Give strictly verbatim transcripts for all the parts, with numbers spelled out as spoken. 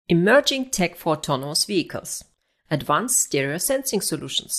Emerging tech for autonomous vehicles. Advanced stereo sensing solutions.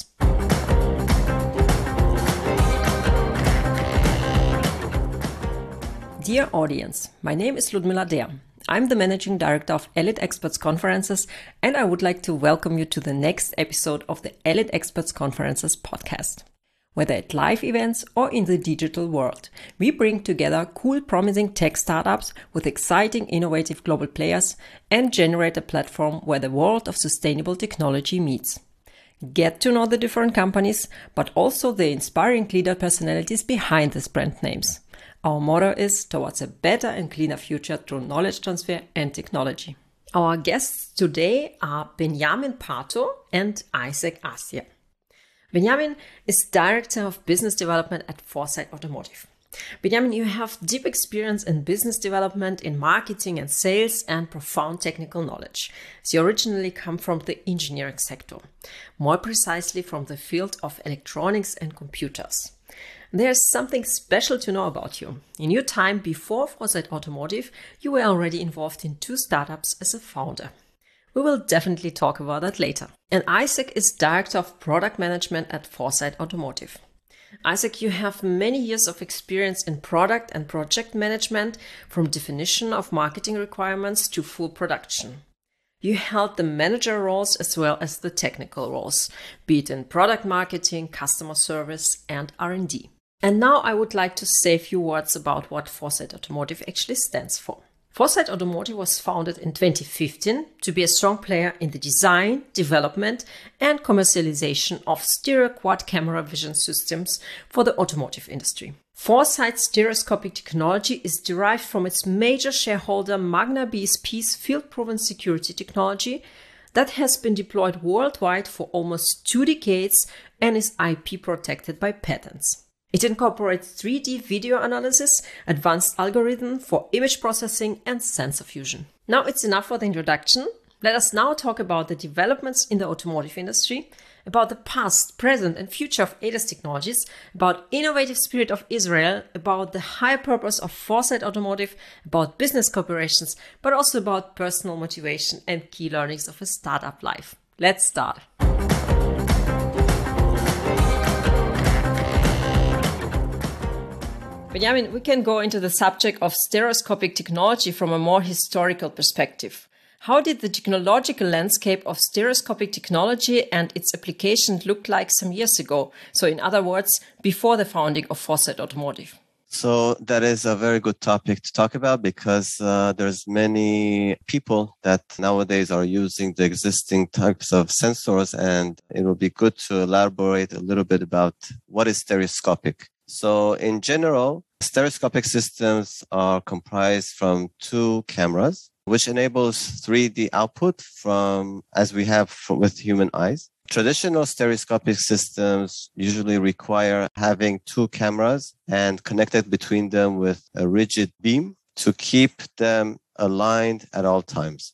Dear audience, my name is Ludmila Der. I'm the Managing Director of Elite Experts Conferences, and I would like to welcome you to the next episode of the Elite Experts Conferences podcast. Whether at live events or in the digital world, we bring together cool, promising tech startups with exciting, innovative global players and generate a platform where the world of sustainable technology meets. Get to know the different companies, but also the inspiring leader personalities behind these brand names. Our motto is towards a better and cleaner future through knowledge transfer and technology. Our guests today are Benjamin Pato and Isaac Astier. Benjamin is Director of Business Development at Foresight Automotive. Benjamin, you have deep experience in business development, in marketing and sales, and profound technical knowledge. You originally come from the engineering sector, more precisely from the field of electronics and computers. There's something special to know about you. In your time before Foresight Automotive, you were already involved in two startups as a founder. We will definitely talk about that later. And Isaac is Director of Product Management at Foresight Automotive. Isaac, you have many years of experience in product and project management, from definition of marketing requirements to full production. You held the manager roles as well as the technical roles, be it in product marketing, customer service, and R and D. And now I would like to say a few words about what Foresight Automotive actually stands for. Foresight Automotive was founded in twenty fifteen to be a strong player in the design, development, and commercialization of stereo quad camera vision systems for the automotive industry. Foresight's stereoscopic technology is derived from its major shareholder Magna B S P's field-proven security technology that has been deployed worldwide for almost two decades and is I P protected by patents. It incorporates three D video analysis, advanced algorithm for image processing, and sensor fusion. Now it's enough for the introduction. Let us now talk about the developments in the automotive industry, about the past, present, and future of A D A S technologies, about innovative spirit of Israel, about the high purpose of Foresight Automotive, about business cooperations, but also about personal motivation and key learnings of a startup life. Let's start. Benjamin, we can go into the subject of stereoscopic technology from a more historical perspective. How did the technological landscape of stereoscopic technology and its application look like some years ago? So in other words, before the founding of Foresight Automotive. So that is a very good topic to talk about because uh, there's many people that nowadays are using the existing types of sensors, and it will be good to elaborate a little bit about what is stereoscopic. So in general, stereoscopic systems are comprised from two cameras, which enables three D output from, as we have for, with human eyes. Traditional stereoscopic systems usually require having two cameras and connected between them with a rigid beam to keep them aligned at all times.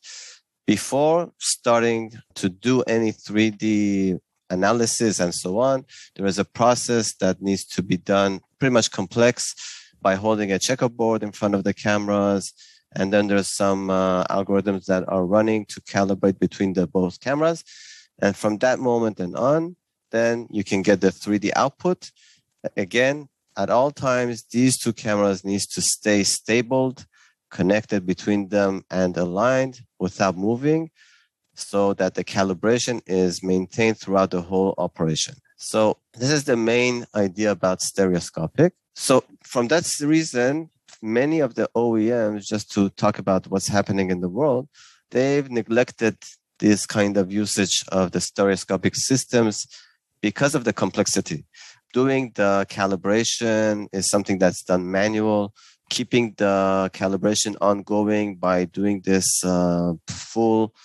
Before starting to do any three D analysis and so on, there is a process that needs to be done, pretty much complex, by holding a checkerboard in front of the cameras. And then there's some uh, algorithms that are running to calibrate between the both cameras. And from that moment and on, then you can get the three D output. Again, at all times, these two cameras needs to stay stable, connected between them and aligned without moving, so that the calibration is maintained throughout the whole operation. So this is the main idea about stereoscopic. So from that reason, many of the O E Ms, just to talk about what's happening in the world, they've neglected this kind of usage of the stereoscopic systems because of the complexity. Doing the calibration is something that's done manual. Keeping the calibration ongoing by doing this uh, full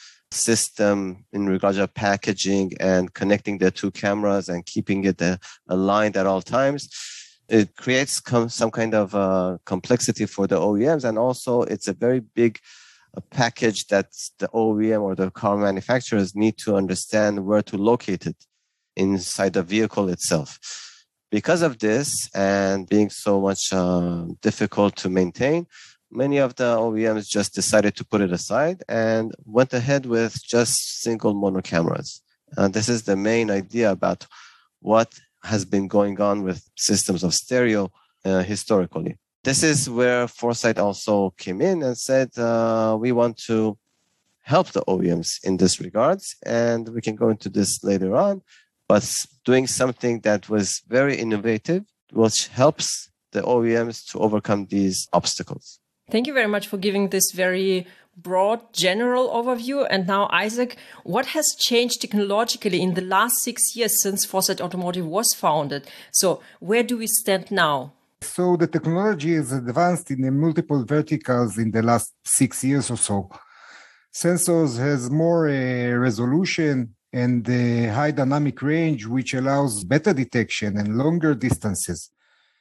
system in regards to packaging and connecting the two cameras and keeping it uh, aligned at all times, it creates com- some kind of uh, complexity for the O E Ms. And also it's a very big uh, package that the O E M or the car manufacturers need to understand where to locate it inside the vehicle itself. Because of this and being so much uh, difficult to maintain, many of the O E Ms just decided to put it aside and went ahead with just single mono cameras. Uh, this is the main idea about what has been going on with systems of stereo uh, historically. This is where Foresight also came in and said, uh, we want to help the O E Ms in this regards, and we can go into this later on, but doing something that was very innovative, which helps the O E Ms to overcome these obstacles. Thank you very much for giving this very broad general overview. And now, Isaac, what has changed technologically in the last six years since Foresight Automotive was founded? So where do we stand now? So the technology has advanced in multiple verticals in the last six years or so. Sensors has more uh, resolution and uh, high dynamic range, which allows better detection and longer distances.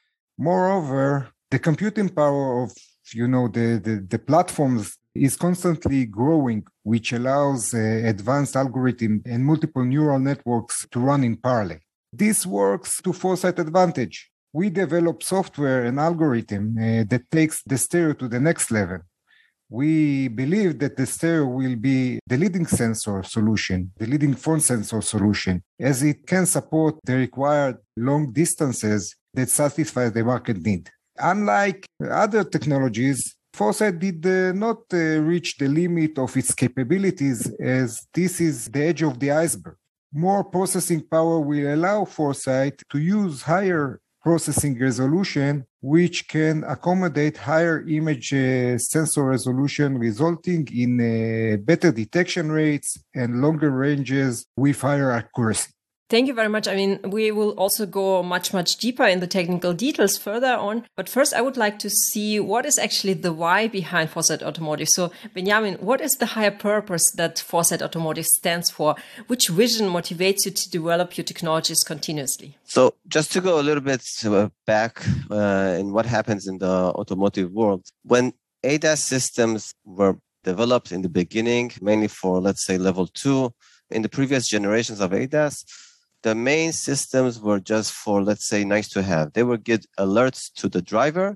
Moreover, the computing power of you know the, the, the platforms is constantly growing, which allows uh, advanced algorithm and multiple neural networks to run in parallel. This works to Foresight advantage. We develop software and algorithm uh, that takes the stereo to the next level. We believe that the stereo will be the leading sensor solution, the leading front sensor solution, as it can support the required long distances that satisfy the market need. Unlike other technologies, Foresight did uh, not uh, reach the limit of its capabilities, as this is the edge of the iceberg. More processing power will allow Foresight to use higher processing resolution, which can accommodate higher image uh, sensor resolution, resulting in uh, better detection rates and longer ranges with higher accuracy. Thank you very much. I mean, we will also go much, much deeper in the technical details further on. But first, I would like to see what is actually the why behind Foresight Automotive. So, Benjamin, what is the higher purpose that Foresight Automotive stands for? Which vision motivates you to develop your technologies continuously? So just to go a little bit back uh, in what happens in the automotive world, when A D A S systems were developed in the beginning, mainly for, let's say, level two, in the previous generations of A D A S, the main systems were just for, let's say, nice to have. They would get alerts to the driver,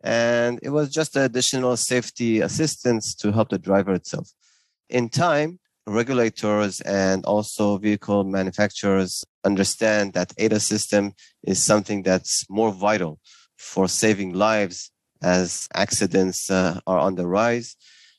and it was just additional safety assistance to help the driver itself. In time, regulators and also vehicle manufacturers understand that A D A S system is something that's more vital for saving lives as accidents uh, are on the rise,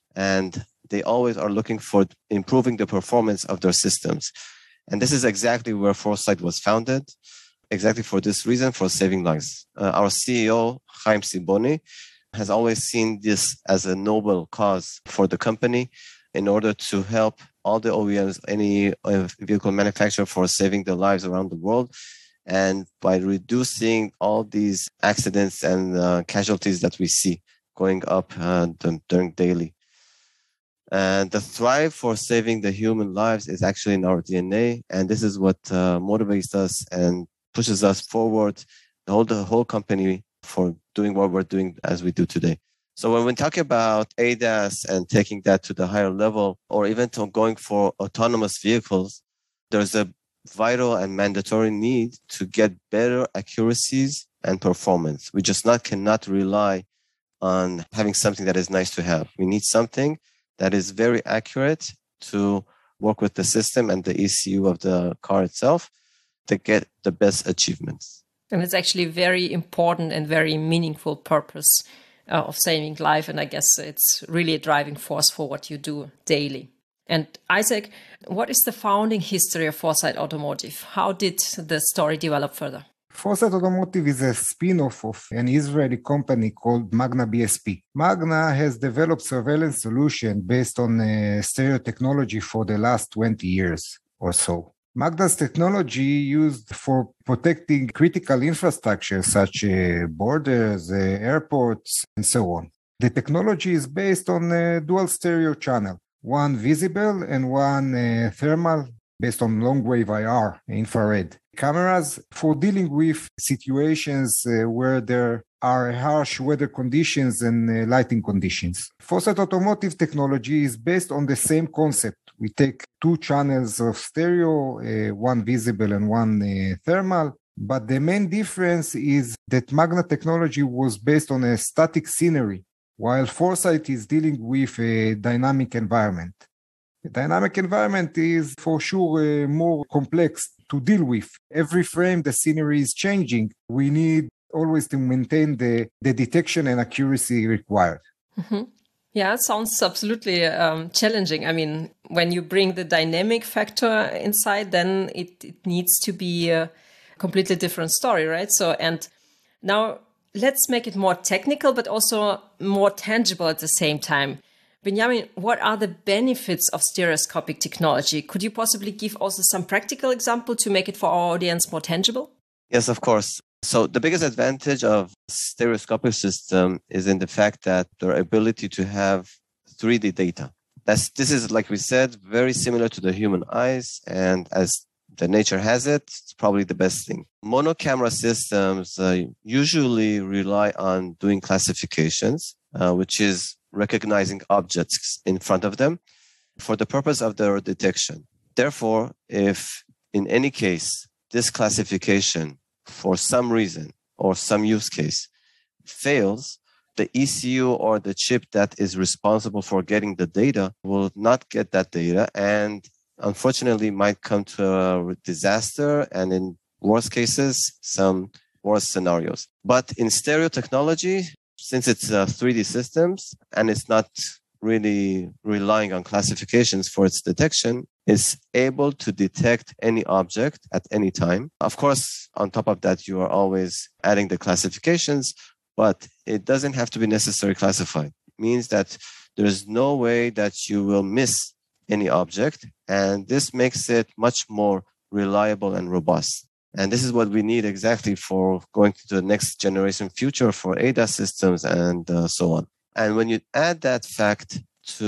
and they always are looking for improving the performance of their systems. And this is exactly where Foresight was founded, exactly for this reason, for saving lives. Uh, our C E O, Chaim Siboni, has always seen this as a noble cause for the company in order to help all the O E Ms, any uh, vehicle manufacturer, for saving their lives around the world. And by reducing all these accidents and uh, casualties that we see going up uh, during daily. And the thrive for saving the human lives is actually in our D N A. And this is what uh, motivates us and pushes us forward, the whole, the whole company, for doing what we're doing as we do today. So when we talk about A D A S and taking that to the higher level, or even to going for autonomous vehicles, there's a vital and mandatory need to get better accuracies and performance. We just not cannot rely on having something that is nice to have. We need something that is very accurate to work with the system and the E C U of the car itself to get the best achievements. And it's actually very important and very meaningful purpose uh, of saving life. And I guess it's really a driving force for what you do daily. And Isaac, what is the founding history of Foresight Automotive? How did the story develop further? Foresight Automotive is a spin-off of an Israeli company called Magna B S P. Magna has developed surveillance solution based on uh, stereo technology for the last twenty years or so. Magna's technology used for protecting critical infrastructure such as uh, borders, uh, airports, and so on. The technology is based on a dual stereo channel, one visible and one uh, thermal, based on long-wave I R, infrared cameras, for dealing with situations uh, where there are harsh weather conditions and uh, lighting conditions. Foresight Automotive technology is based on the same concept. We take two channels of stereo, uh, one visible and one uh, thermal, but the main difference is that Magna technology was based on a static scenery. while Foresight is dealing with a dynamic environment. A dynamic environment is for sure uh, more complex to deal with. Every frame the scenery is changing. We need always to maintain the, the detection and accuracy required. Mm-hmm. Yeah, it sounds absolutely um, challenging. I mean, when you bring the dynamic factor inside, then it, it needs to be a completely different story, right? So, and now let's make it more technical, but also more tangible at the same time. Benjamin, what are the benefits of stereoscopic technology? Could you possibly give also some practical example to make it for our audience more tangible? Yes, of course. So the biggest advantage of stereoscopic system is in the fact that their ability to have three D data. That's, this is, like we said, very similar to the human eyes. And as the nature has it, it's probably the best thing. Monocamera systems uh, usually rely on doing classifications, uh, which is recognizing objects in front of them for the purpose of their detection. Therefore, if in any case, this classification for some reason or some use case fails, the E C U or the chip that is responsible for getting the data will not get that data and unfortunately might come to a disaster and in worst cases, some worse scenarios. But in stereo technology, since it's uh, three D systems and it's not really relying on classifications for its detection, it's able to detect any object at any time. Of course, on top of that, you are always adding the classifications, but it doesn't have to be necessarily classified. It means that there's no way that you will miss any object, and this makes it much more reliable and robust. And this is what we need exactly for going to the next generation future for A D A S systems and uh, so on. And when you add that fact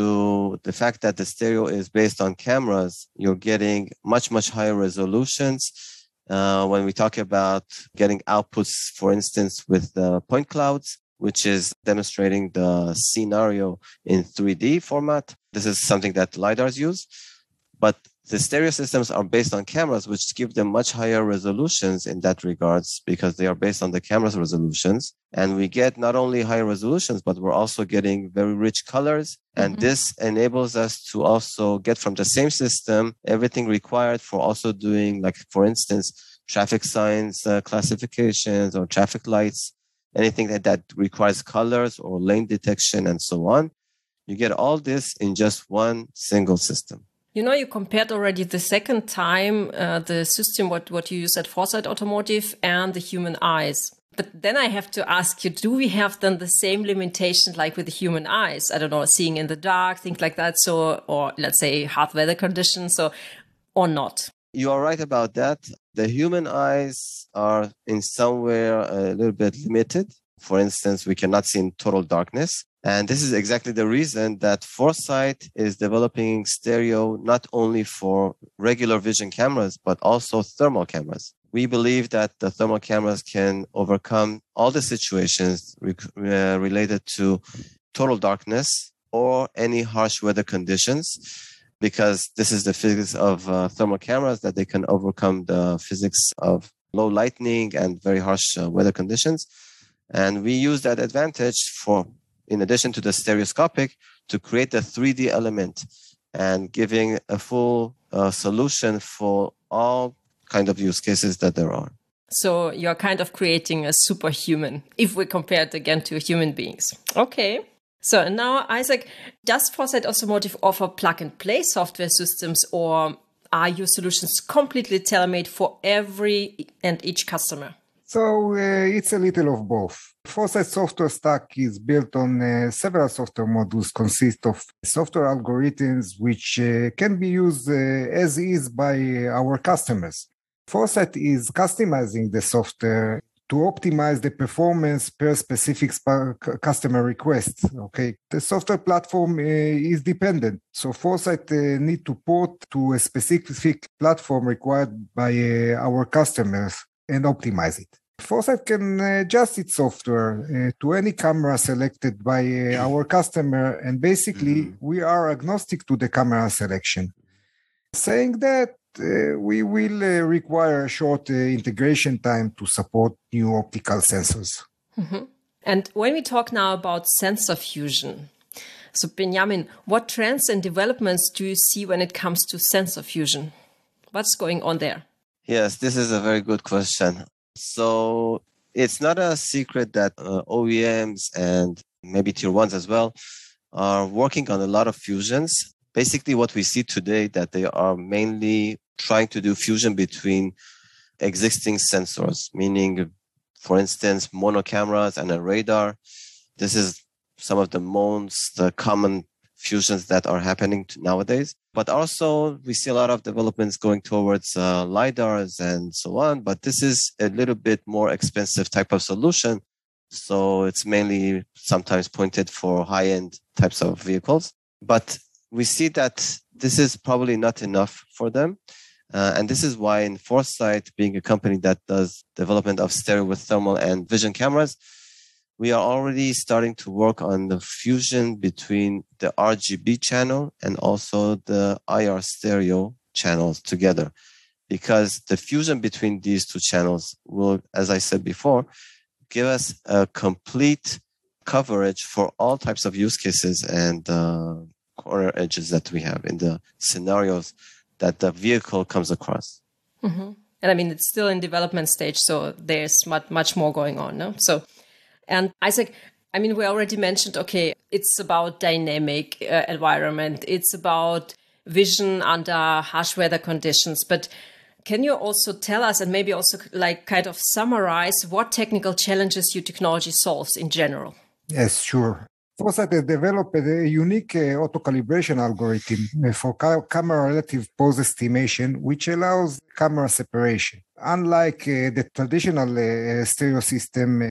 to the fact that the stereo is based on cameras, you're getting much, much higher resolutions. Uh, when we talk about getting outputs, for instance, with the point clouds, which is demonstrating the scenario in three D format. This is something that LiDARs use. But the stereo systems are based on cameras, which give them much higher resolutions in that regards because they are based on the camera's resolutions. And we get not only higher resolutions, but we're also getting very rich colors. And mm-hmm. this enables us to also get from the same system everything required for also doing, like, for instance, traffic signs, uh, classifications, or traffic lights, anything that, that requires colors or lane detection and so on. You get all this in just one single system. You know, you compared already the second time uh, the system, what, what you use at Foresight Automotive and the human eyes. But then I have to ask you, do we have then the same limitations like with the human eyes? I don't know, seeing in the dark, things like that. So, or let's say hard weather conditions, so, or not? You are right about that. The human eyes are in somewhere a little bit limited. For instance, we cannot see in total darkness. And this is exactly the reason that Foresight is developing stereo not only for regular vision cameras, but also thermal cameras. We believe that the thermal cameras can overcome all the situations re- uh, related to total darkness or any harsh weather conditions, because this is the physics of uh, thermal cameras, that they can overcome the physics of low lightning and very harsh uh, weather conditions. And we use that advantage for, in addition to the stereoscopic, to create a three D element and giving a full uh, solution for all kind of use cases that there are. So you're kind of creating a superhuman, if we compare it again to human beings. Okay. So now, Isaac, does Foresight Automotive offer plug-and-play software systems, or are your solutions completely tailor-made for every and each customer? So uh, it's a little of both. Foresight software stack is built on uh, several software modules, consist of software algorithms which uh, can be used uh, as is by our customers. Foresight is customizing the software to optimize the performance per specific sp- customer request. Okay, the software platform uh, is dependent, so Foresight uh, need to port to a specific platform required by uh, our customers and optimize it. Foresight can adjust its software uh, to any camera selected by uh, our customer, and basically mm-hmm. we are agnostic to the camera selection. Saying that, uh, we will uh, require a short uh, integration time to support new optical sensors. Mm-hmm. And when we talk now about sensor fusion, so Benjamin, what trends and developments do you see when it comes to sensor fusion? What's going on there? Yes, this is a very good question. So it's not a secret that uh, O E Ms and maybe tier ones as well are working on a lot of fusions. Basically, what we see today that they are mainly trying to do fusion between existing sensors, meaning, for instance, mono cameras and a radar. This is some of the most uh, common fusions that are happening nowadays. But also, we see a lot of developments going towards uh, LiDARs and so on. But this is a little bit more expensive type of solution. So it's mainly sometimes pointed for high-end types of vehicles. But we see that this is probably not enough for them. Uh, and this is why in Foresight, being a company that does development of stereo with thermal and vision cameras, we are already starting to work on the fusion between the R G B channel and also the I R stereo channels together. Because the fusion between these two channels will, as I said before, give us a complete coverage for all types of use cases and uh, corner edges that we have in the scenarios that the vehicle comes across. Mm-hmm. And I mean, it's still in development stage, so there's much, much more going on. No? So, and Isaac, I mean, we already mentioned, okay, it's about dynamic uh, environment. It's about vision under harsh weather conditions. But can you also tell us, and maybe also like kind of summarize what technical challenges your technology solves in general? Yes, sure. Foresight has developed a unique uh, auto-calibration algorithm for ca- camera relative pose estimation, which allows camera separation. Unlike uh, the traditional uh, stereo system, uh,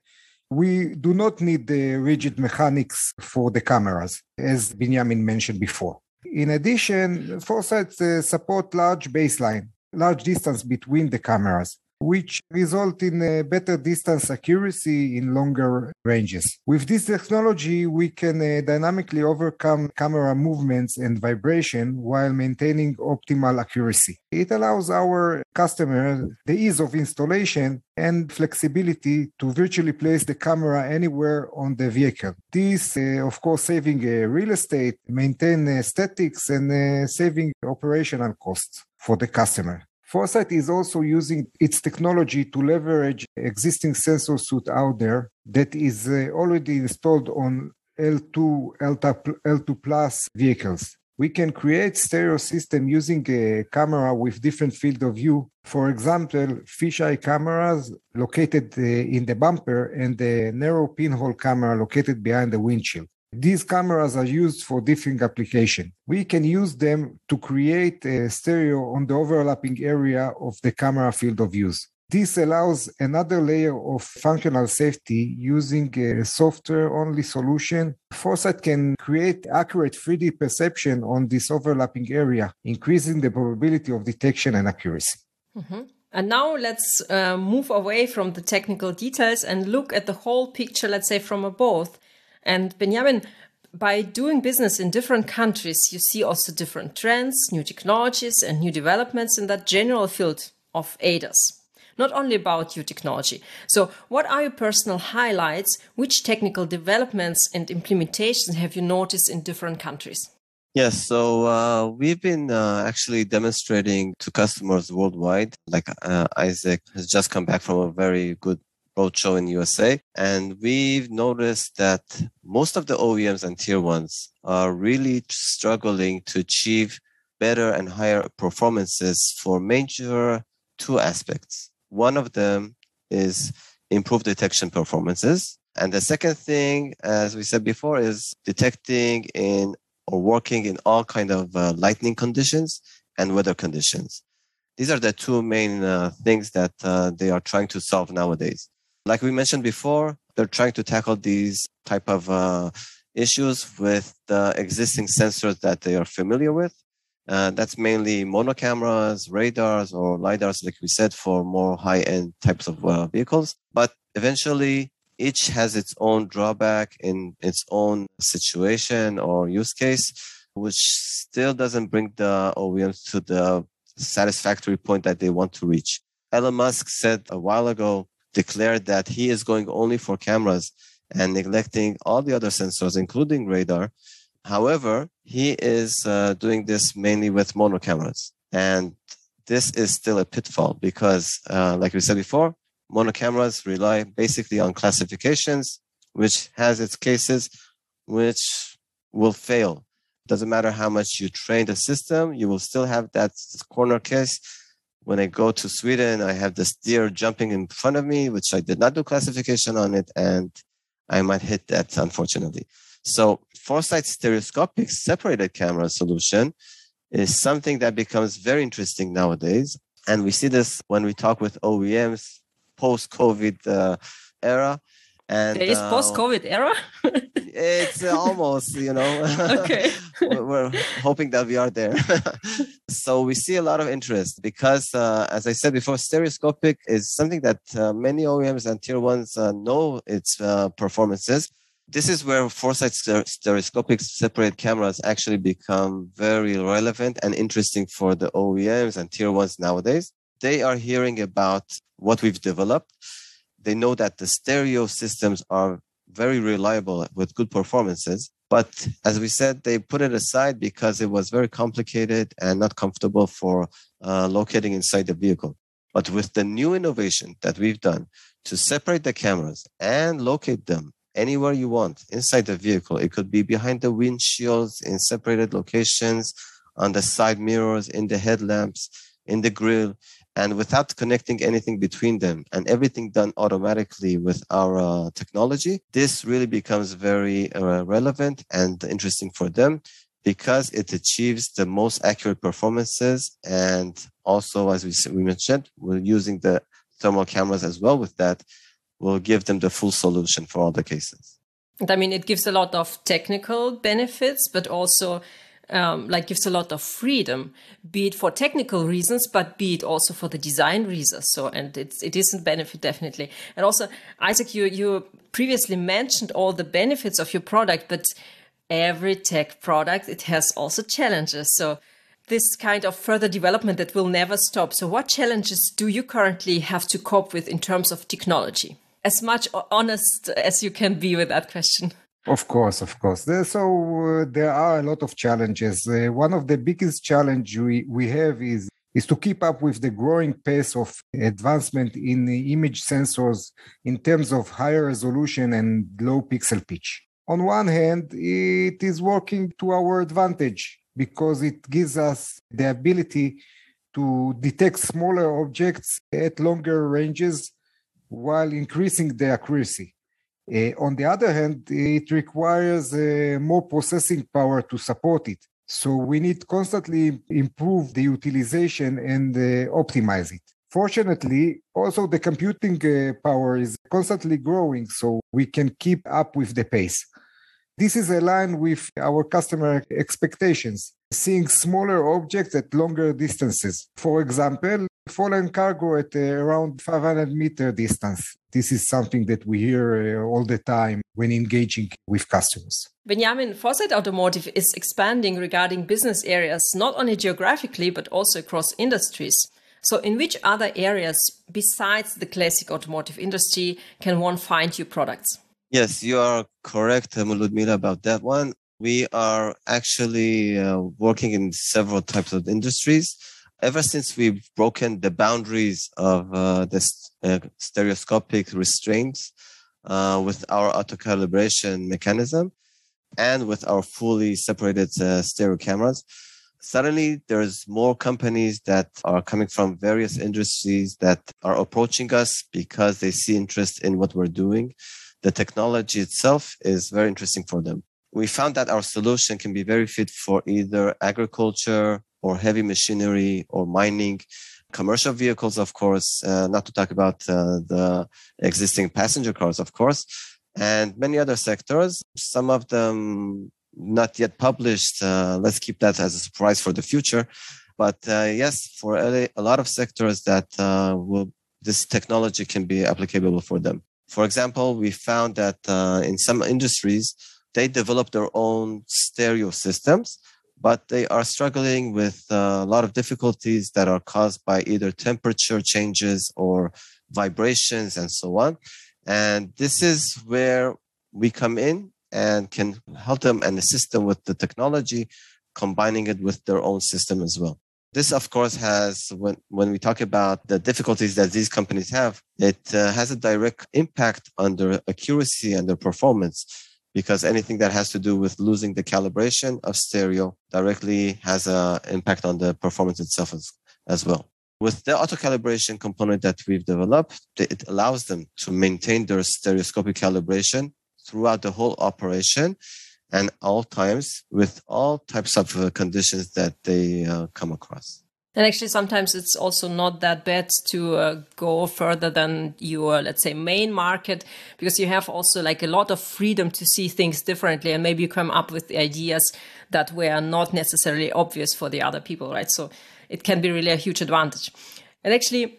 we do not need the rigid mechanics for the cameras, as Benjamin mentioned before. In addition, Foresight uh, support large baseline, large distance between the cameras, which result in a better distance accuracy in longer ranges. With this technology, we can uh, dynamically overcome camera movements and vibration while maintaining optimal accuracy. It allows our customer the ease of installation and flexibility to virtually place the camera anywhere on the vehicle. This, uh, of course, saving uh, real estate, maintain aesthetics, and uh, saving operational costs for the customer. Foresight is also using its technology to leverage existing sensor suite out there that is uh, already installed on L two, L two plus vehicles. We can create stereo system using a camera with different field of view. For example, fisheye cameras located uh, in the bumper and the narrow pinhole camera located behind the windshield. These cameras are used for different applications. We can use them to create a stereo on the overlapping area of the camera field of use. This allows another layer of functional safety using a software-only solution. Foresight can create accurate three D perception on this overlapping area, increasing the probability of detection and accuracy. Mm-hmm. And now let's uh, move away from the technical details and look at the whole picture, let's say, from above. And Benjamin, by doing business in different countries, you see also different trends, new technologies, and new developments in that general field of A D A S. Not only about your technology. So what are your personal highlights? Which technical developments and implementations have you noticed in different countries? Yes, so uh, we've been uh, actually demonstrating to customers worldwide. Like uh, Isaac has just come back from a very good roadshow in U S A. And we've noticed that most of the O E Ms and tier ones are really struggling to achieve better and higher performances for major two aspects. One of them is improved detection performances. And the second thing, as we said before, is detecting in or working in all kind of uh, lightning conditions and weather conditions. These are the two main uh, things that uh, they are trying to solve nowadays. Like we mentioned before, they're trying to tackle these type of uh, issues with the existing sensors that they are familiar with. Uh, that's mainly mono cameras, radars, or LiDARs, like we said, for more high-end types of uh, vehicles. But eventually, each has its own drawback in its own situation or use case, which still doesn't bring the O E Ms to the satisfactory point that they want to reach. Elon Musk said a while ago, declared that he is going only for cameras and neglecting all the other sensors, including radar. However, he is uh, doing this mainly with mono cameras. And this is still a pitfall because, uh, like we said before, mono cameras rely basically on classifications, which has its cases which will fail. Doesn't matter how much you train the system, you will still have that corner case. When I go to Sweden, I have this deer jumping in front of me, which I did not do classification on it, and I might hit that, unfortunately. So Foresight stereoscopic separated camera solution is something that becomes very interesting nowadays. And we see this when we talk with O E Ms post-COVID uh, era. And there is uh, post-COVID era? It's almost, you know, okay. We're hoping that we are there. So we see a lot of interest because, uh, as I said before, stereoscopic is something that uh, many O E Ms and tier ones uh, know its uh, performances. This is where Foresight stereoscopic separate cameras actually become very relevant and interesting for the O E Ms and tier ones nowadays. They are hearing about what we've developed. They know that the stereo systems are very reliable with good performances. But as we said, they put it aside because it was very complicated and not comfortable for uh, locating inside the vehicle. But with the new innovation that we've done to separate the cameras and locate them anywhere you want inside the vehicle, it could be behind the windshields, in separated locations, on the side mirrors, in the headlamps, in the grille, and without connecting anything between them, and everything done automatically with our uh, technology, this really becomes very uh, relevant and interesting for them because it achieves the most accurate performances. And also, as we, we mentioned, we're using the thermal cameras as well with that. Will give them the full solution for all the cases. And I mean, it gives a lot of technical benefits, but also um, like gives a lot of freedom, be it for technical reasons, but be it also for the design reasons. So, and it's, it is a benefit definitely. And also, Isaac, you, you previously mentioned all the benefits of your product, but every tech product, it has also challenges. So this kind of further development that will never stop. So what challenges do you currently have to cope with in terms of technology? As much honest as you can be with that question. Of course, of course. So uh, there are a lot of challenges. Uh, one of the biggest challenge we, we have is, is to keep up with the growing pace of advancement in the image sensors in terms of higher resolution and low pixel pitch. On one hand, it is working to our advantage because it gives us the ability to detect smaller objects at longer ranges while increasing the accuracy. Uh, on the other hand, it requires uh, more processing power to support it. So we need constantly improve the utilization and uh, optimize it. Fortunately, also the computing uh, power is constantly growing, so we can keep up with the pace. This is aligned with our customer expectations, seeing smaller objects at longer distances. For example, fallen cargo at uh, around five hundred meter distance. This is something that we hear uh, all the time when engaging with customers. Benjamin, Foresight Automotive is expanding regarding business areas, not only geographically, but also across industries. So in which other areas besides the classic automotive industry can one find your products? Yes, you are correct, Ludmila, about that one. We are actually uh, working in several types of industries. Ever since we've broken the boundaries of uh, the uh, stereoscopic restraints uh, with our auto-calibration mechanism and with our fully separated uh, stereo cameras, suddenly there's more companies that are coming from various industries that are approaching us because they see interest in what we're doing. The technology itself is very interesting for them. We found that our solution can be very fit for either agriculture or heavy machinery or mining, commercial vehicles, of course, uh, not to talk about uh, the existing passenger cars, of course, and many other sectors. Some of them not yet published. Uh, let's keep that as a surprise for the future. But uh, yes, for a, a lot of sectors that uh, will, this technology can be applicable for them. For example, we found that uh, in some industries, they develop their own stereo systems, but they are struggling with uh, a lot of difficulties that are caused by either temperature changes or vibrations and so on. And this is where we come in and can help them and assist them with the technology, combining it with their own system as well. This, of course, has, when, when we talk about the difficulties that these companies have, it uh, has a direct impact on their accuracy and their performance, because anything that has to do with losing the calibration of stereo directly has an impact on the performance itself as, as well. With the auto calibration component that we've developed, it allows them to maintain their stereoscopic calibration throughout the whole operation and all times with all types of uh, conditions that they uh, come across. And actually, sometimes it's also not that bad to uh, go further than your, let's say, main market, because you have also like a lot of freedom to see things differently. And maybe you come up with ideas that were not necessarily obvious for the other people, right? So it can be really a huge advantage. And actually,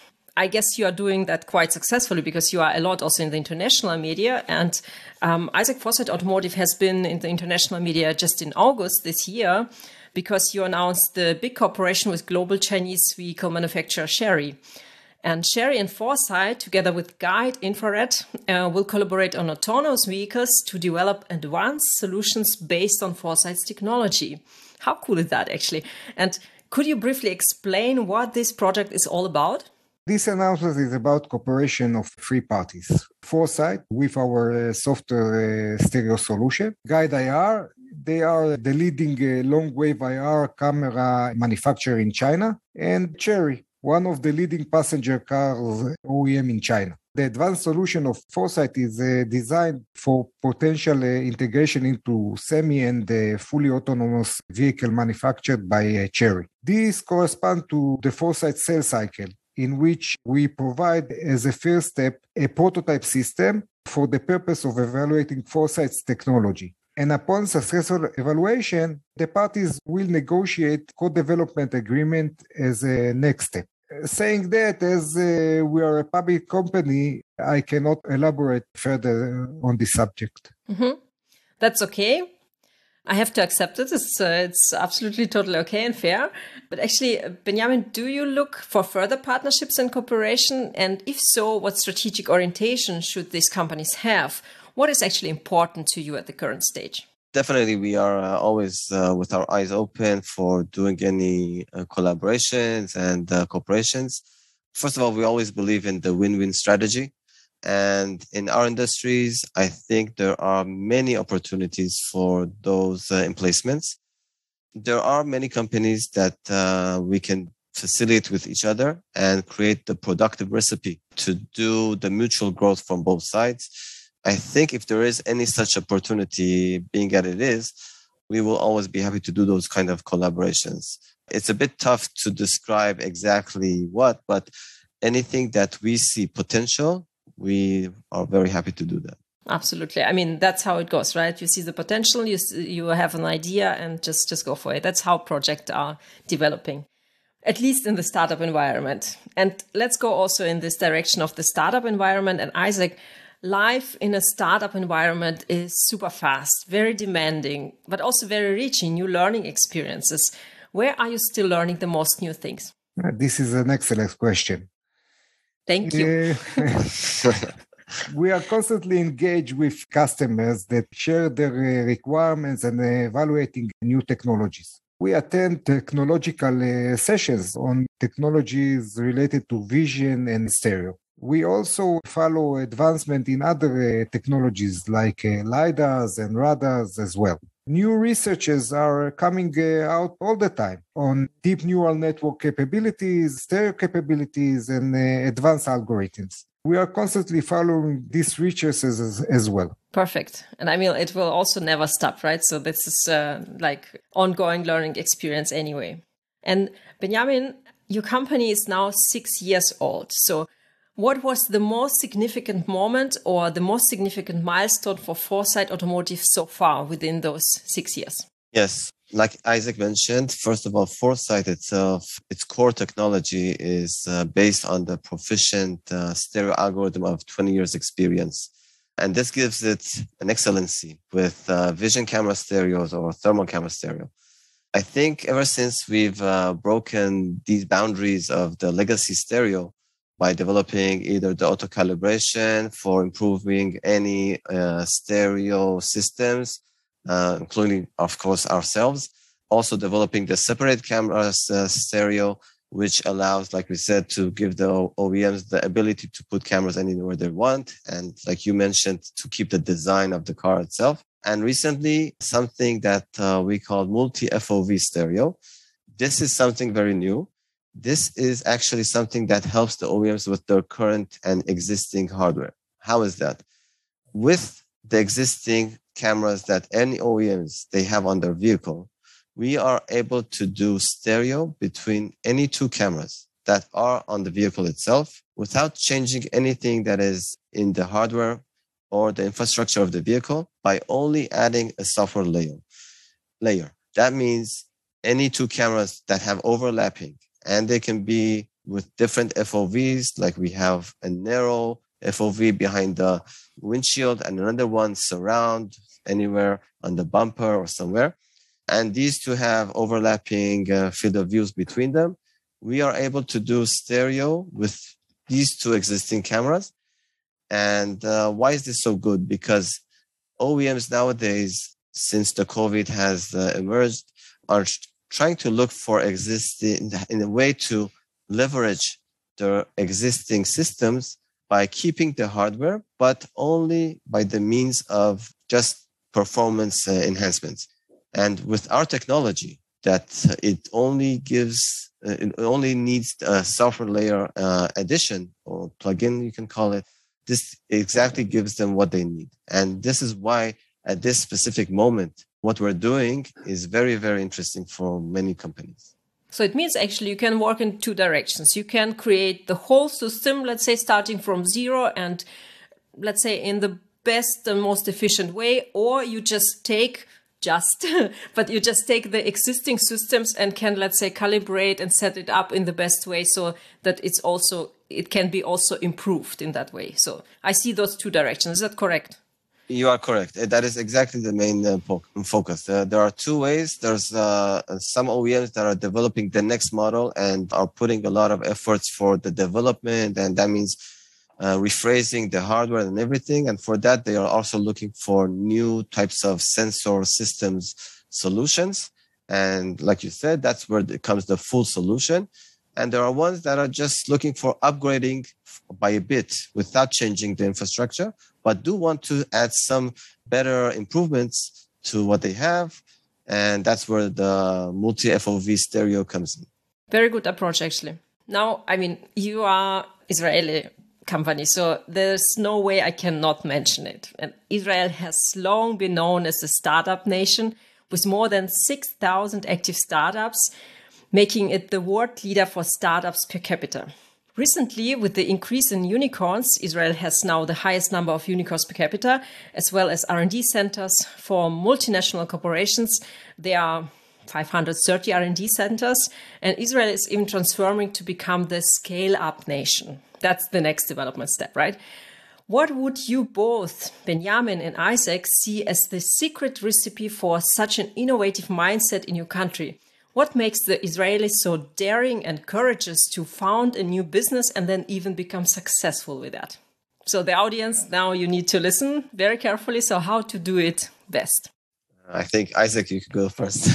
I guess you are doing that quite successfully because you are a lot also in the international media. And um, Isaac Foresight Automotive has been in the international media just in August this year, because you announced the big cooperation with global Chinese vehicle manufacturer Chery. And Chery and Foresight, together with Guide Infrared, uh, will collaborate on autonomous vehicles to develop advanced solutions based on Foresight's technology. How cool is that, actually? And could you briefly explain what this project is all about? This announcement is about cooperation of three parties. Foresight with our uh, software uh, stereo solution. Guide I R, they are the leading uh, long-wave I R camera manufacturer in China. And Chery, one of the leading passenger cars O E M in China. The advanced solution of Foresight is uh, designed for potential uh, integration into semi and uh, fully autonomous vehicle manufactured by uh, Chery. This corresponds to the Foresight sales cycle, in which we provide as a first step a prototype system for the purpose of evaluating Foresight's technology. And upon successful evaluation, the parties will negotiate co-development agreement as a next step. Saying that, as uh, we are a public company, I cannot elaborate further on this subject. Mm-hmm. That's okay. I have to accept it. It's, uh, it's absolutely totally okay and fair. But actually, Benjamin, do you look for further partnerships and cooperation? And if so, what strategic orientation should these companies have? What is actually important to you at the current stage? Definitely, we are uh, always uh, with our eyes open for doing any uh, collaborations and uh, cooperations. First of all, we always believe in the win-win strategy. And in our industries, I think there are many opportunities for those uh, emplacements. There are many companies that uh, we can facilitate with each other and create the productive recipe to do the mutual growth from both sides. I think if there is any such opportunity, being that it is, we will always be happy to do those kind of collaborations. It's a bit tough to describe exactly what, but anything that we see potential, we are very happy to do that. Absolutely. I mean, that's how it goes, right? You see the potential, you you have an idea and just, just go for it. That's how projects are developing, at least in the startup environment. And let's go also in this direction of the startup environment. And Isaac, life in a startup environment is super fast, very demanding, but also very rich in new learning experiences. Where are you still learning the most new things? This is an excellent question. Thank you. Uh, we are constantly engaged with customers that share their uh, requirements and uh, evaluating new technologies. We attend technological uh, sessions on technologies related to vision and stereo. We also follow advancement in other uh, technologies like uh, LiDARs and radars as well. New researches are coming uh, out all the time on deep neural network capabilities, stereo capabilities, and uh, advanced algorithms. We are constantly following these researches as, as well. Perfect. And I mean, it will also never stop, right? So this is uh, like ongoing learning experience anyway. And Benjamin, your company is now six years old. So what was the most significant moment or the most significant milestone for Foresight Automotive so far within those six years? Yes, like Isaac mentioned, first of all, Foresight itself, its core technology is uh, based on the proficient uh, stereo algorithm of twenty years experience. And this gives it an excellency with uh, vision camera stereos or thermal camera stereo. I think ever since we've uh, broken these boundaries of the legacy stereo, by developing either the auto calibration for improving any uh, stereo systems, uh, including, of course, ourselves. Also developing the separate cameras uh, stereo, which allows, like we said, to give the O E Ms the ability to put cameras anywhere they want. And like you mentioned, to keep the design of the car itself. And recently, something that uh, we call multi-F O V stereo. This is something very new. This is actually something that helps the O E Ms with their current and existing hardware. How is that? With the existing cameras that any O E Ms they have on their vehicle, we are able to do stereo between any two cameras that are on the vehicle itself without changing anything that is in the hardware or the infrastructure of the vehicle by only adding a software layer. layer. That means any two cameras that have overlapping, and they can be with different F O Vs, like we have a narrow F O V behind the windshield and another one surround anywhere on the bumper or somewhere. And these two have overlapping uh, field of views between them. We are able to do stereo with these two existing cameras. And uh, why is this so good? Because O E Ms nowadays, since the COVID has uh, emerged, are trying to look for existing, in a way to leverage their existing systems by keeping the hardware, but only by the means of just performance uh, enhancements. And with our technology, that it only gives, uh, it only needs a software layer uh, addition or plugin, you can call it. This exactly gives them what they need. And this is why at this specific moment, what we're doing is very, very interesting for many companies. So it means actually you can work in two directions. You can create the whole system, let's say starting from zero and let's say in the best and most efficient way, or you just take just, but you just take the existing systems and can, let's say, calibrate and set it up in the best way so that it's also, it can be also improved in that way. So I see those two directions. Is that correct? You are correct. That is exactly the main uh, po- focus. Uh, there are two ways. There's uh, some O E Ms that are developing the next model and are putting a lot of efforts for the development. And that means uh, rephrasing the hardware and everything. And for that, they are also looking for new types of sensor systems solutions. And like you said, that's where it comes the full solution. And there are ones that are just looking for upgrading by a bit without changing the infrastructure, but do want to add some better improvements to what they have. And that's where the multi-F O V stereo comes in. Very good approach, actually. Now, I mean, you are Israeli company, so there's no way I cannot mention it. And Israel has long been known as a startup nation with more than six thousand active startups, making it the world leader for startups per capita. Recently, with the increase in unicorns, Israel has now the highest number of unicorns per capita, as well as R and D centers for multinational corporations. There are five hundred thirty R and D centers, and Israel is even transforming to become the scale-up nation. That's the next development step, right? What would you both, Benjamin and Isaac, see as the secret recipe for such an innovative mindset in your country? What makes the Israelis so daring and courageous to found a new business and then even become successful with that? So the audience, now you need to listen very carefully. So how to do it best? I think, Isaac, you could go first.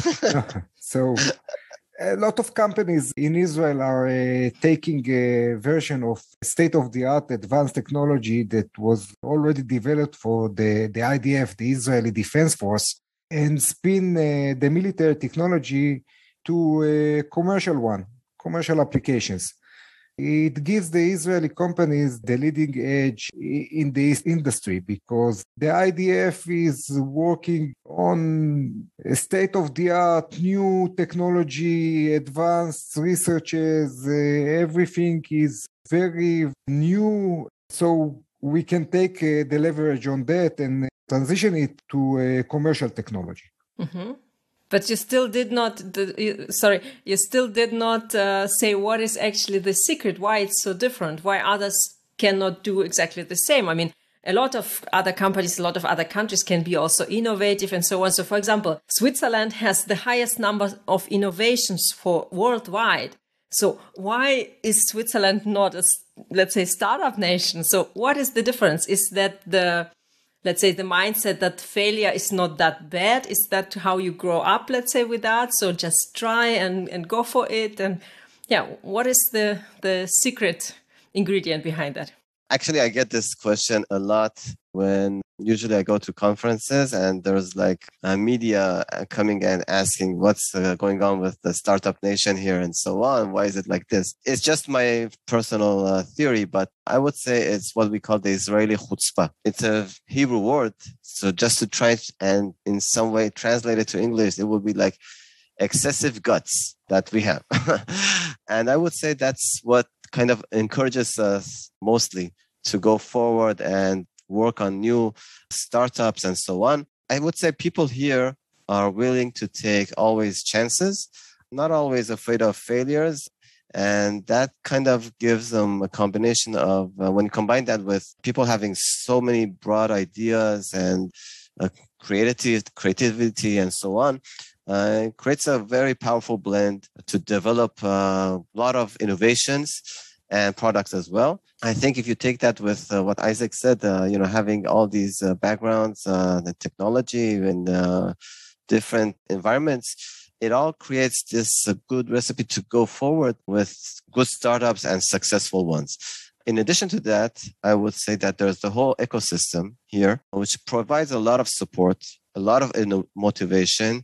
So a lot of companies in Israel are uh, taking a version of state-of-the-art advanced technology that was already developed for the, the I D F, the Israeli Defense Force, and spin uh, the military technology to a commercial one, commercial applications. It gives the Israeli companies the leading edge in this industry because the I D F is working on a state-of-the-art new technology, advanced researches. Uh, everything is very new. So we can take uh, the leverage on that and transition it to a commercial technology. Mm-hmm. But you still did not, sorry, you still did not uh, say what is actually the secret, why it's so different, why others cannot do exactly the same. I mean, a lot of other companies, a lot of other countries can be also innovative and so on. So, for example, Switzerland has the highest number of innovations for worldwide. So why is Switzerland not a let's say, startup nation. So what is the difference? Is that the, let's say, the mindset that failure is not that bad? Is that how you grow up, let's say, with that? So just try and, and go for it. And yeah, what is the, the secret ingredient behind that? Actually, I get this question a lot when usually I go to conferences and there's like uh, media coming and asking what's uh, going on with the startup nation here and so on. Why is it like this? It's just my personal uh, theory, but I would say it's what we call the Israeli chutzpah. It's a Hebrew word. So just to try and in some way translate it to English, it would be like excessive guts that we have. And I would say that's what kind of encourages us mostly to go forward and work on new startups and so on. I would say people here are willing to take always chances, not always afraid of failures. And that kind of gives them a combination of, uh, when you combine that with people having so many broad ideas and uh, creativity, creativity and so on, uh, it creates a very powerful blend to develop a lot of innovations and products as well. I think if you take that with uh, what Isaac said, uh, you know, having all these uh, backgrounds, uh, the technology and uh, different environments, it all creates this uh, good recipe to go forward with good startups and successful ones. In addition to that, I would say that there's the whole ecosystem here, which provides a lot of support, a lot of motivation.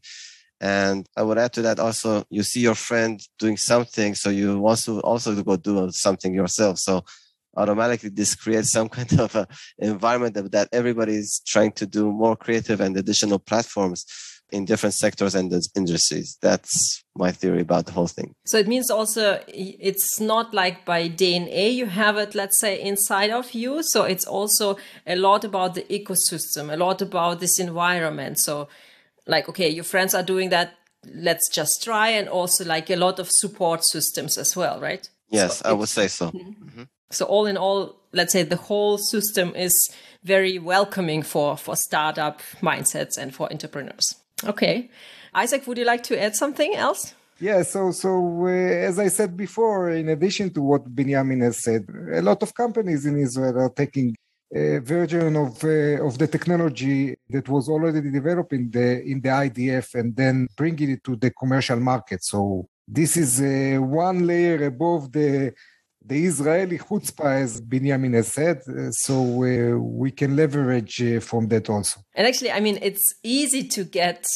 And I would add to that also, you see your friend doing something, so you want to also go do something yourself. So automatically this creates some kind of a environment that, that everybody is trying to do more creative and additional platforms in different sectors and industries. That's my theory about the whole thing. So it means also it's not like by D N A you have it, let's say, inside of you. So it's also a lot about the ecosystem, a lot about this environment. So like, okay, your friends are doing that, let's just try. And also like a lot of support systems as well, right? Yes, so I would say so. Mm-hmm. So all in all, let's say the whole system is very welcoming for, for startup mindsets and for entrepreneurs. Okay. Isaac, would you like to add something else? Yeah, so so uh, as I said before, in addition to what Binyamin has said, a lot of companies in Israel are taking a version of uh, of the technology that was already developed in the in the I D F and then bringing it to the commercial market. So this is uh, one layer above the the Israeli chutzpah, as Binyamin has said. Uh, so uh, we can leverage uh, from that also. And actually, I mean, it's easy to get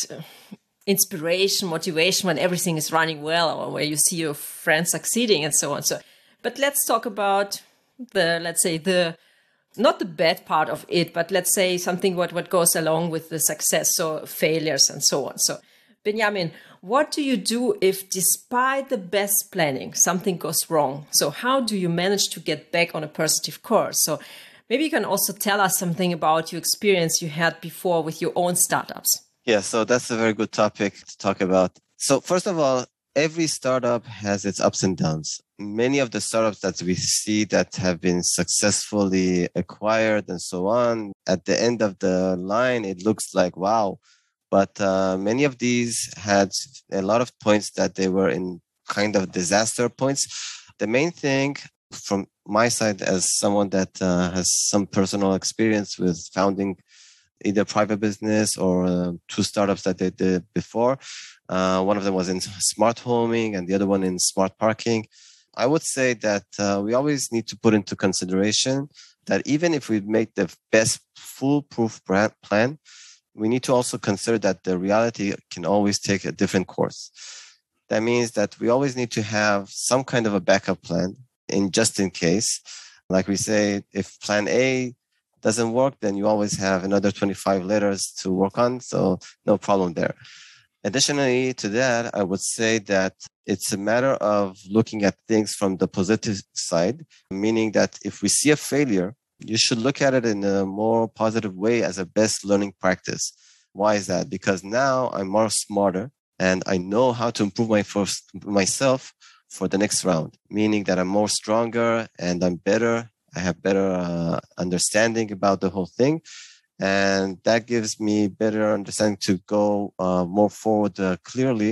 inspiration, motivation when everything is running well, or where you see your friends succeeding and so on. So, but let's talk about the, let's say the, not the bad part of it, but let's say something what, what goes along with the success, so failures and so on. So Binyamin, what do you do if despite the best planning, something goes wrong? So how do you manage to get back on a positive course? So maybe you can also tell us something about your experience you had before with your own startups. Yeah, so that's a very good topic to talk about. So first of all, every startup has its ups and downs. Many of the startups that we see that have been successfully acquired and so on, at the end of the line, it looks like, wow. But uh, many of these had a lot of points that they were in kind of disaster points. The main thing from my side, as someone that uh, has some personal experience with founding either private business or uh, two startups that they did before. Uh, one of them was in smart homing and the other one in smart parking. I would say that uh, we always need to put into consideration that even if we make the best foolproof plan, we need to also consider that the reality can always take a different course. That means that we always need to have some kind of a backup plan in just in case. Like we say, if plan A doesn't work, then you always have another twenty-five letters to work on. So no problem there. Additionally to that, I would say that it's a matter of looking at things from the positive side, meaning that if we see a failure, you should look at it in a more positive way as a best learning practice. Why is that? Because now I'm more smarter and I know how to improve my first, myself for the next round, meaning that I'm more stronger and I'm better. I have better uh, understanding about the whole thing. And that gives me better understanding to go uh, more forward uh, clearly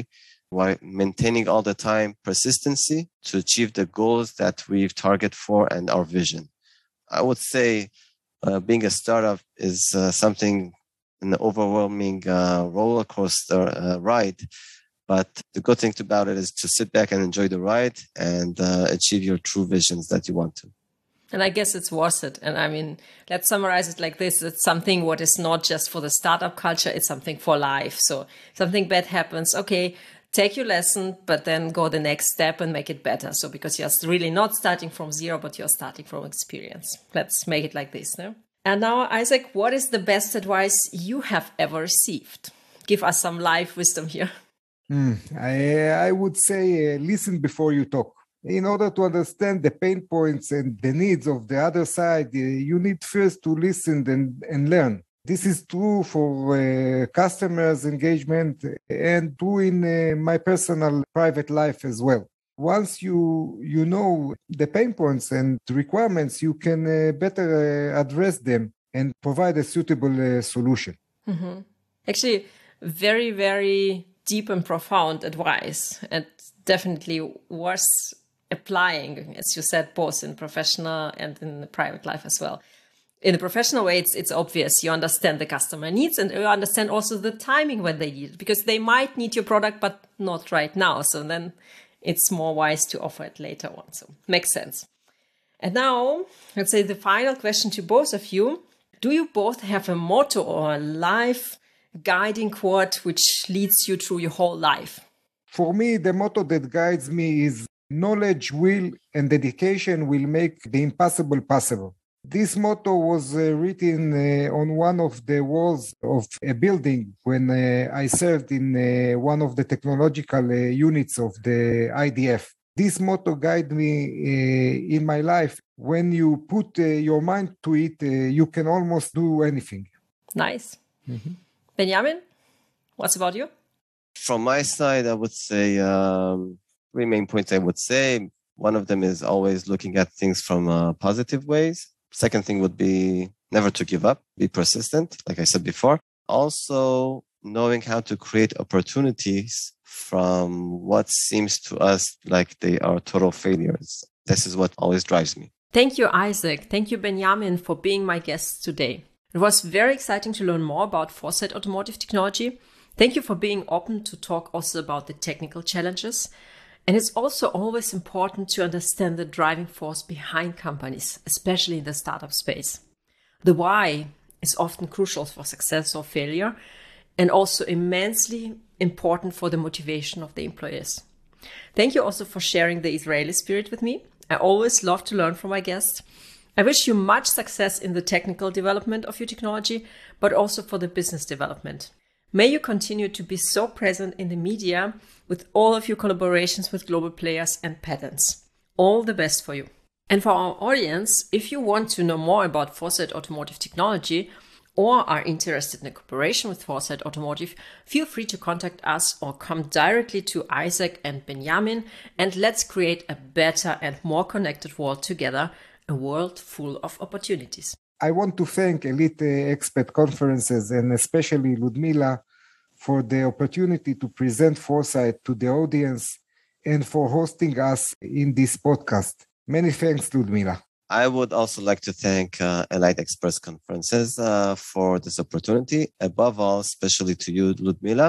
while maintaining all the time persistency to achieve the goals that we've targeted for and our vision. I would say uh, being a startup is uh, something, an overwhelming uh, roller coaster uh, ride. But the good thing about it is to sit back and enjoy the ride and uh, achieve your true visions that you want to. And I guess it's worth it. And I mean, let's summarize it like this. It's something what is not just for the startup culture. It's something for life. So something bad happens. Okay, take your lesson, but then go the next step and make it better. So because you're really not starting from zero, but you're starting from experience. Let's make it like this. No? And now, Isaac, what is the best advice you have ever received? Give us some life wisdom here. Mm, I, I would say uh, listen before you talk. In order to understand the pain points and the needs of the other side, uh, you need first to listen and, and learn. This is true for uh, customers' engagement and true in uh, my personal private life as well. Once you you know the pain points and requirements, you can uh, better uh, address them and provide a suitable uh, solution. Mm-hmm. Actually, very, very deep and profound advice, and definitely worth applying, as you said, both in professional and in the private life as well. In the professional way, it's it's obvious. You understand the customer needs and you understand also the timing when they need it, because they might need your product, but not right now. So then it's more wise to offer it later on. So makes sense. And now, let's say the final question to both of you. Do you both have a motto or a life guiding quote which leads you through your whole life? For me, the motto that guides me is knowledge, will, and dedication will make the impossible possible. This motto was uh, written uh, on one of the walls of a building when uh, I served in uh, one of the technological uh, units of the I D F. This motto guides me uh, in my life. When you put uh, your mind to it, uh, you can almost do anything. Nice. Mm-hmm. Benjamin, what's about you? From my side, I would say um, three main points I would say. One of them is always looking at things from uh, positive ways. Second thing would be never to give up, be persistent, like I said before. Also, knowing how to create opportunities from what seems to us like they are total failures. This is what always drives me. Thank you, Isaac. Thank you, Benjamin, for being my guests today. It was very exciting to learn more about Foresight Automotive Technology. Thank you for being open to talk also about the technical challenges. And it's also always important to understand the driving force behind companies, especially in the startup space. The why is often crucial for success or failure, and also immensely important for the motivation of the employees. Thank you also for sharing the Israeli spirit with me. I always love to learn from my guests. I wish you much success in the technical development of your technology, but also for the business development. May you continue to be so present in the media with all of your collaborations with global players and patents. All the best for you. And for our audience, if you want to know more about Foresight Automotive Technology or are interested in a cooperation with Foresight Automotive, feel free to contact us or come directly to Isaac and Benjamin, and let's create a better and more connected world together, a world full of opportunities. I want to thank Elite Expert Conferences and especially Ludmila for the opportunity to present Foresight to the audience and for hosting us in this podcast. Many thanks, Ludmila. I would also like to thank uh, Elite Experts Conferences uh, for this opportunity. Above all, especially to you, Ludmila,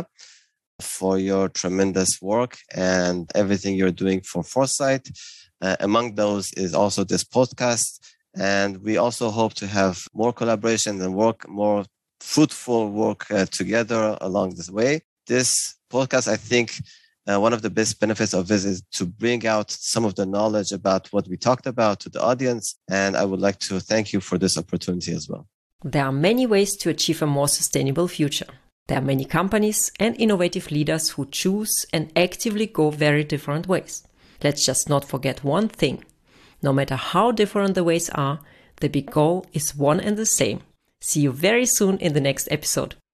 for your tremendous work and everything you're doing for Foresight. Uh, among those is also this podcast. And we also hope to have more collaboration and work, more fruitful work uh, together along this way. This podcast, I think, uh, one of the best benefits of this is to bring out some of the knowledge about what we talked about to the audience. And I would like to thank you for this opportunity as well. There are many ways to achieve a more sustainable future. There are many companies and innovative leaders who choose and actively go very different ways. Let's just not forget one thing. No matter how different the ways are, the big goal is one and the same. See you very soon in the next episode.